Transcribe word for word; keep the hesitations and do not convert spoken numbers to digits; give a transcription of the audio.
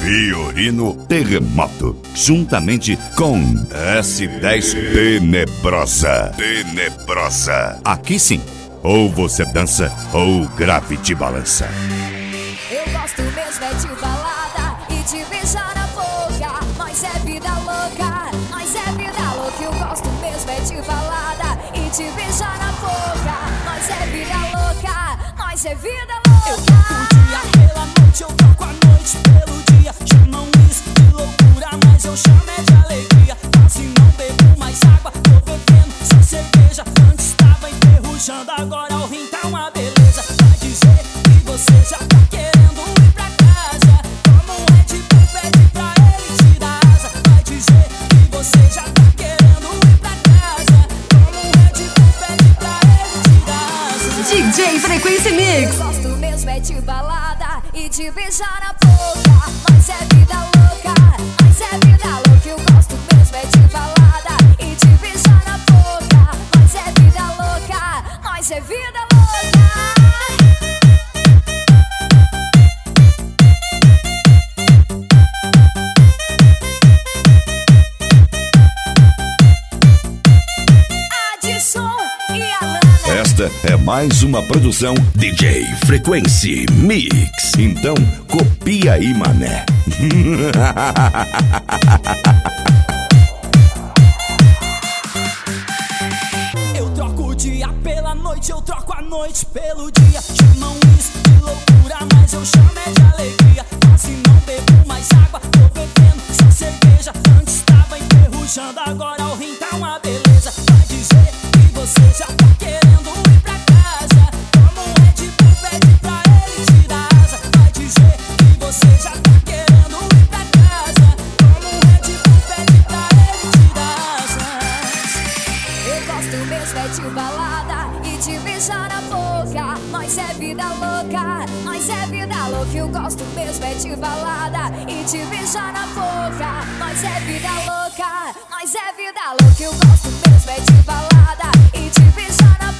Fiorino Terremoto, juntamente com S dez Tenebrosa. Tenebrosa. Aqui sim, ou você dança ou o grave te balança. Eu gosto mesmo é de balada e de beijar na boca. Nós é vida louca, nós é vida louca. Eu gosto mesmo é de balada e de beijar na boca. Nós é vida louca, nós é vida louca. Eu troco o dia pela noite, eu troco a noite pelo dia. Chamam isso de loucura, mas eu chamo é de alegria. Quase não bebo mais água, tô bebendo só cerveja. Antes tava enferrujando, agora o rim tá uma beleza. Vai dizer que você já tá querendo ir pra casa. Toma um Red Bull, pede pra ele tirar asa. Vai dizer que você já tá querendo ir pra casa. Toma um Red Bull, pede pra ele tirar asa. D J Frequência Mix. Eu gosto mesmo é de balada e de beijar na boca. Nós é vida louca, nós é vida louca. Eu gosto mesmo é de balada e de beijar na boca. Nós é vida louca, nós é vida louca. Esta é mais uma produção D J Frequência Mix. Então, copia aí, mané. Eu troco o dia pela noite, eu troco a noite pelo dia. Chamam isso de loucura, mas eu chamo é de alegria. Quase não bebo mais água, tô bebendo só cerveja. Antes tava enferrujando, agora o rim tá uma beleza. Vai dizer que você já tá querendo ir pra casa. Toma um Red Bull, pede pra ele tirar asa. Vai dizer que você já tá querendo ir pra casa. Toma um Red Bull, pede pra ele tirar asa. Eu gosto mesmo é de balada e de beijar na boca. Nós é vida louca, nós é vida louca. Eu gosto mesmo é de balada e de beijar na boca. Nós é vida louca, nós é vida louca. Eu gosto mesmo é de balada e de beijar na boca.